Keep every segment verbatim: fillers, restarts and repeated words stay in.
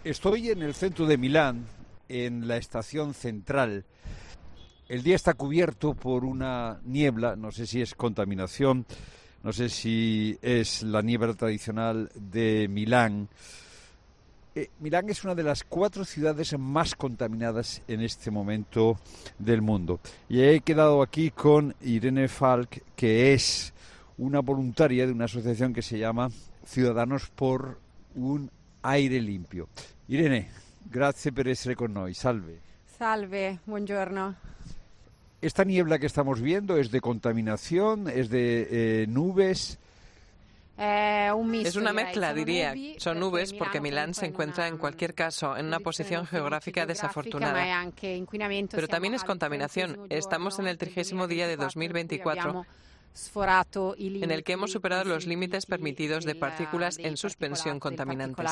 Estoy en el centro de Milán, en la estación central. El día está cubierto por una niebla, no sé si es contaminación, no sé si es la niebla tradicional de Milán. Eh, Milán es una de las cuatro ciudades más contaminadas en este momento del mundo. Y he quedado aquí con Irene Falk, que es una voluntaria de una asociación que se llama Ciudadanos por un aire limpio. Irene, grazie per essere con noi. Salve. Salve, buongiorno. Esta niebla que estamos viendo es de contaminación, es de eh, nubes. Es una mezcla, diría. Son nubes porque Milán se encuentra en cualquier caso en una posición geográfica desafortunada. Pero también es contaminación. Estamos en el trigésimo día de dos mil veinticuatro, en el que hemos superado los límites permitidos de partículas en suspensión contaminantes.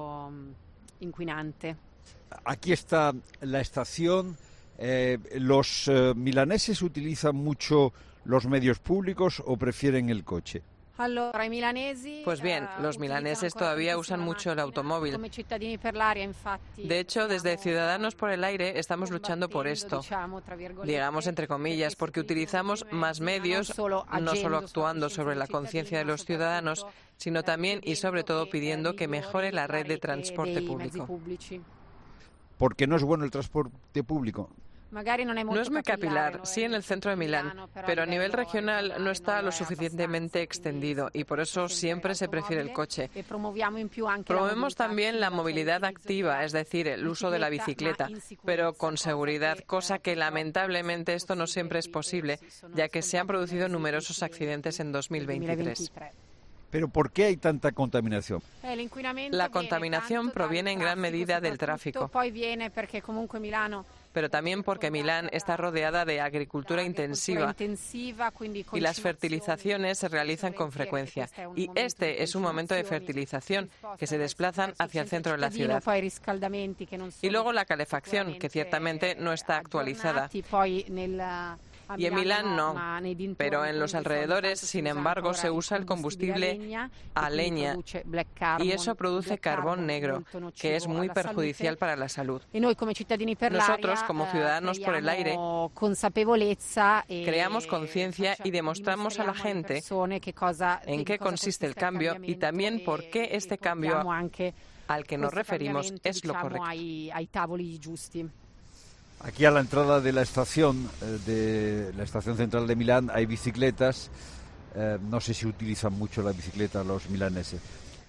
Aquí está la estación. Eh, ¿Los eh, milaneses utilizan mucho los medios públicos o prefieren el coche? Pues bien, los milaneses todavía usan mucho el automóvil. De hecho, desde Ciudadanos por el Aire estamos luchando por esto, digamos entre comillas, porque utilizamos más medios, no solo actuando sobre la conciencia de los ciudadanos, sino también y sobre todo pidiendo que mejore la red de transporte público. ¿Por qué no es bueno el transporte público? No es muy capilar, sí en el centro de Milán, pero a nivel regional no está lo suficientemente extendido y por eso siempre se prefiere el coche. Promovemos también la movilidad activa, es decir, el uso de la bicicleta, pero con seguridad, cosa que lamentablemente esto no siempre es posible, ya que se han producido numerosos accidentes en dos mil veintitrés. ¿Pero por qué hay tanta contaminación? La contaminación proviene en gran medida del tráfico, pero también porque Milán está rodeada de agricultura intensiva y las fertilizaciones se realizan con frecuencia. Y este es un momento de fertilización, que se desplazan hacia el centro de la ciudad. Y luego la calefacción, que ciertamente no está actualizada. Y en Milán no, pero en los alrededores, sin embargo, se usa el combustible a leña y eso produce carbón negro, que es muy perjudicial para la salud. Nosotros, como Ciudadanos por el Aire, creamos conciencia y demostramos a la gente en qué consiste el cambio y también por qué este cambio al que nos referimos es lo correcto. Aquí a la entrada de la estación, de la estación central de Milán, hay bicicletas. Eh, no sé si utilizan mucho la bicicleta los milaneses.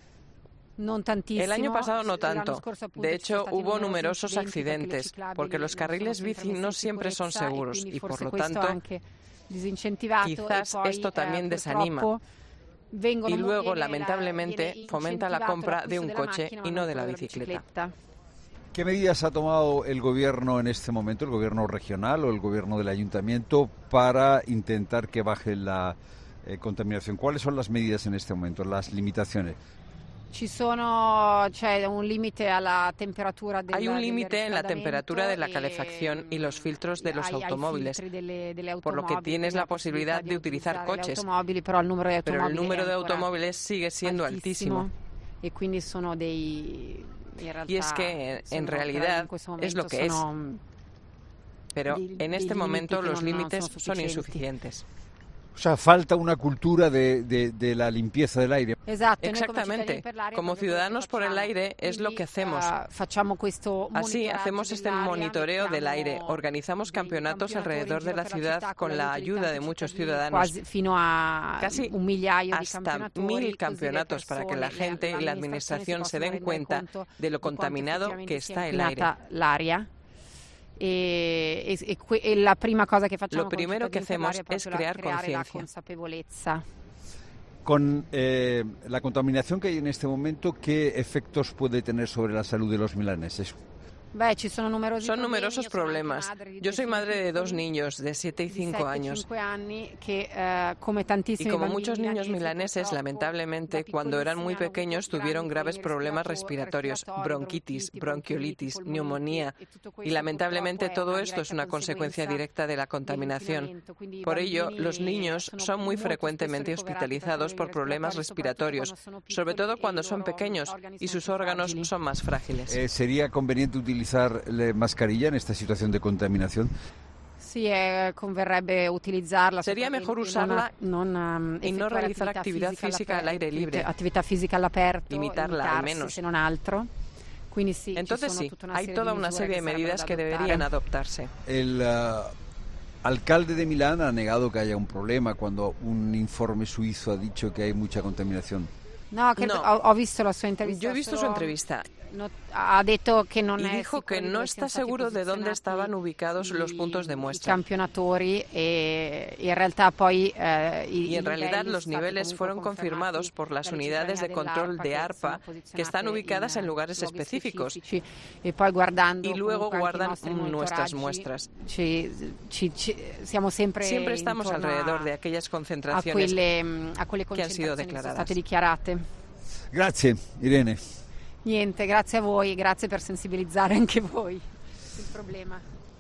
El año pasado no tanto. De hecho, hubo numerosos accidentes, porque los carriles bici no siempre son seguros y, por lo tanto, quizás esto también desanima. Y luego, lamentablemente, fomenta la compra de un coche y no de la bicicleta. ¿Qué medidas ha tomado el gobierno en este momento, el gobierno regional o el gobierno del ayuntamiento, para intentar que baje la eh, contaminación? ¿Cuáles son las medidas en este momento, las limitaciones? Hay un límite en la temperatura de la calefacción y los filtros de los automóviles, por lo que tienes la posibilidad de utilizar coches, pero el número de automóviles sigue siendo altísimo. Y es que, en realidad, es lo que es. Pero en este momento los límites son insuficientes. O sea, falta una cultura de, de, de la limpieza del aire. Exactamente. Como Ciudadanos por el Aire es lo que hacemos. Así hacemos este monitoreo del aire. Organizamos campeonatos alrededor de la ciudad con la ayuda de muchos ciudadanos. Casi hasta mil campeonatos para que la gente y la administración se den cuenta de lo contaminado que está el aire. E, e, e la prima cosa que facciamo Lo primero que hacemos es crear conciencia. Con eh, la contaminación que hay en este momento, ¿qué efectos puede tener sobre la salud de los milaneses? Son numerosos problemas. Yo soy madre de dos niños de siete y cinco años. Y como muchos niños milaneses, lamentablemente, cuando eran muy pequeños tuvieron graves problemas respiratorios, bronquitis, bronquiolitis, neumonía. Y lamentablemente todo esto es una consecuencia directa de la contaminación. Por ello, los niños son muy frecuentemente hospitalizados por problemas respiratorios, sobre todo cuando son pequeños y sus órganos son más frágiles. Eh, ¿Sería conveniente utilizar la mascarilla en esta situación de contaminación? Sí, eh, converrebbe utilizarla. Sería mejor usarla non, non, y no realizar actividad física al aire libre. Actividad física all'aperto, limitarla al menos. Se non altro. Quindi sí, Entonces sí, hay toda una serie de medidas que deberían adoptarse. El uh, alcalde de Milán ha negado que haya un problema cuando un informe suizo ha dicho que hay mucha contaminación. No, que no. Ho, ho visto la sua intervista. Yo he visto su entrevista. No, ha dicho que no y dijo que no está seguro de dónde estaban ubicados los puntos de muestra. Campionatori e, y en realidad poi, eh, y en realidad los niveles fueron confirmados por las unidades de control de ARPA que están ubicadas en lugares específicos y, guardando y luego guardan nuestras muestras. Ci, ci, ci, siamo sempre siempre estamos alrededor de aquellas concentraciones a quelle, a quelle que han sido declaradas. Grazie, Irene. Niente, grazie a voi e grazie per sensibilizzare anche voi sul problema.